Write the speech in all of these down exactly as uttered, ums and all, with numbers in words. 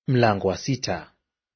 Mlango wa sita.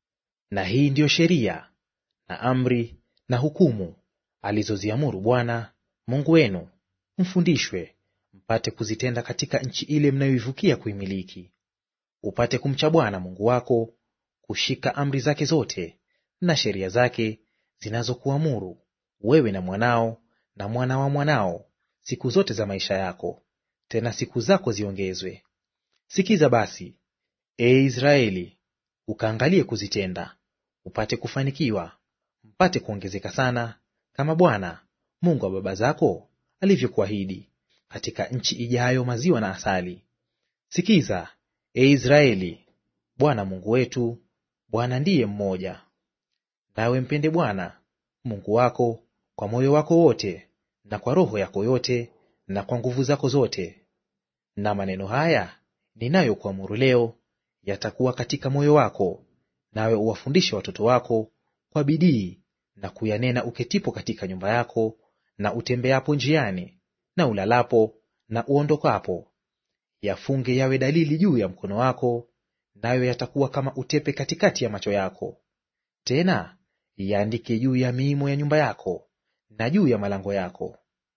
Na hii ndiyo sheria na amri na hukumu alizoziamuru Bwana Mungu wenu, mfundishwe mpate kuzitenda katika nchi ile mnayoivukia kuimiliki, upate kumcha Bwana Mungu wako, kushika amri zake zote na sheria zake zinazokuamuru wewe na mwanao na mwana wa mwanao siku zote za maisha yako, tena siku zako ziongezwe. Sikiza basi, ee Israeli, ukaangalie kuzitenda, upate kufanikiwa, mpate kuongezeka sana, kama Bwana Mungu wa baba zako alivyokuahidi, katika nchi ijayo maziwa na asali. Sikiza, ee Israeli, Bwana Mungu wetu, Bwana ndiye mmoja. Nawe mpende Bwana Mungu wako kwa moyo wako wote, na kwa roho yako yote, na kwa nguvu zako zote. Na maneno haya ninayokuamuru leo yatakuwa katika moyo wako, nawe uwafundishe watoto wako kwa bidii, na kuyanena uketipo katika nyumba yako, na utembeapo njiani, na ulalapo, na uondokapo. Yafunge yawe dalili juu ya mkono wako, nayo yatakuwa kama utepe katikati ya macho yako. Tena yaandike juu ya miimo ya nyumba yako na juu ya malango yako.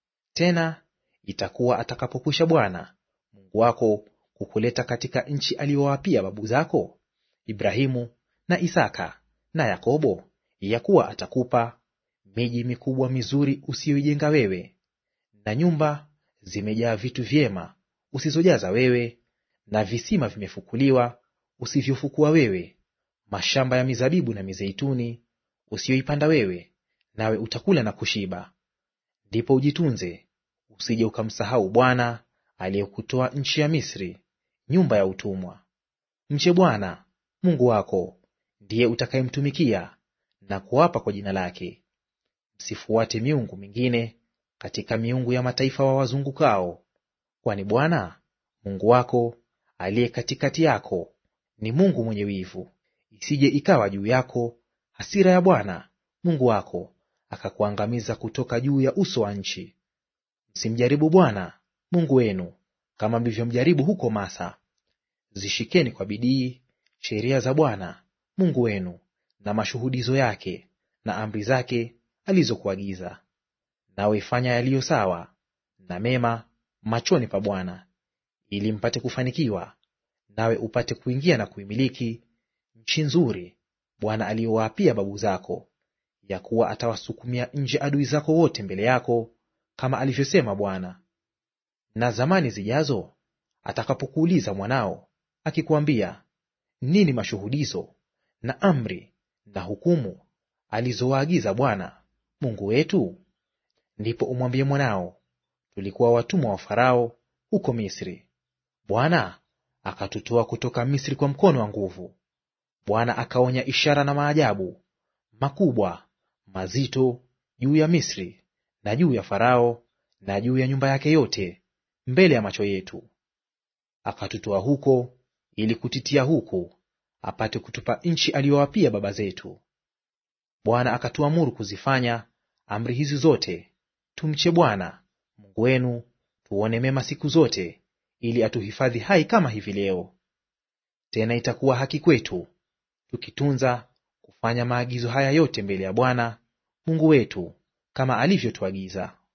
Tena itakuwa atakapokwisha Bwana Mungu wako kukuleta katika nchi aliyowaapia babu zako Ibrahimu na Isaka na Yakobo, ya kuwa atakupa miji mikubwa mizuri usiyoijenga wewe, na nyumba zimejaa vitu vyema usizojaza wewe, na visima vimefukuliwa usivyofukua wewe, mashamba ya mizabibu na mizeituni usiyoipanda wewe, nawe utakula na kushiba. Ndipo ujitunze, usije ukamsahau Bwana aliyekutoa nchi ya Misri, nyumba ya utumwa. Mche Bwana Mungu wako, ndiye utakayemtumikia na kuapa kwa jina lake. Msifuate miungu mingine katika miungu ya mataifa wawazungukao, kwani Bwana Mungu wako aliye katikati yako ni Mungu mwenye wivu, isije ikawa juu yako hasira ya Bwana Mungu wako akakuangamiza kutoka juu ya uso wa nchi. Msimjaribu Bwana Mungu wenu kama mlivyomjaribu huko Masa. Zishikeni kwa bidii sheria za Bwana Mungu wenu na mashuhudizo yake na amri zake alizokuagiza. Nawe fanya yaliyo sawa na mema machoni pa Bwana, ili mpate kufanikiwa, nawe upate kuingia na kuimiliki nchi nzuri Bwana aliyowaapia babu zako, ya kuwa atawasukumia nje adui zako wote mbele yako, kama alivyosema Bwana. Na zamani zijazo, atakapokuuliza mwanao akikwambia, nini mashuhudizo na amri na hukumu alizowaagiza Bwana Mungu wetu? Ndipo umwambie mwanao, tulikuwa watumwa wa Farao huko Misri. Bwana akatutoa kutoka Misri kwa mkono wa nguvu. Bwana akaonya ishara na maajabu makubwa mazito juu ya Misri na juu ya Farao na juu ya nyumba yake yote mbele ya macho yetu. Akatutoa huko ili kutitia huku, apate kutupa nchi aliyowapia baba zetu. Bwana akatuamuru kuzifanya amri hizi zote, tumche Bwana Mungu wenu, tuone mema siku zote, ili atuhifadhi hai kama hivi leo. Tena itakuwa haki kwetu, tukitunza kufanya maagizo haya yote mbele ya Bwana Mungu wetu, kama alivyotuagiza.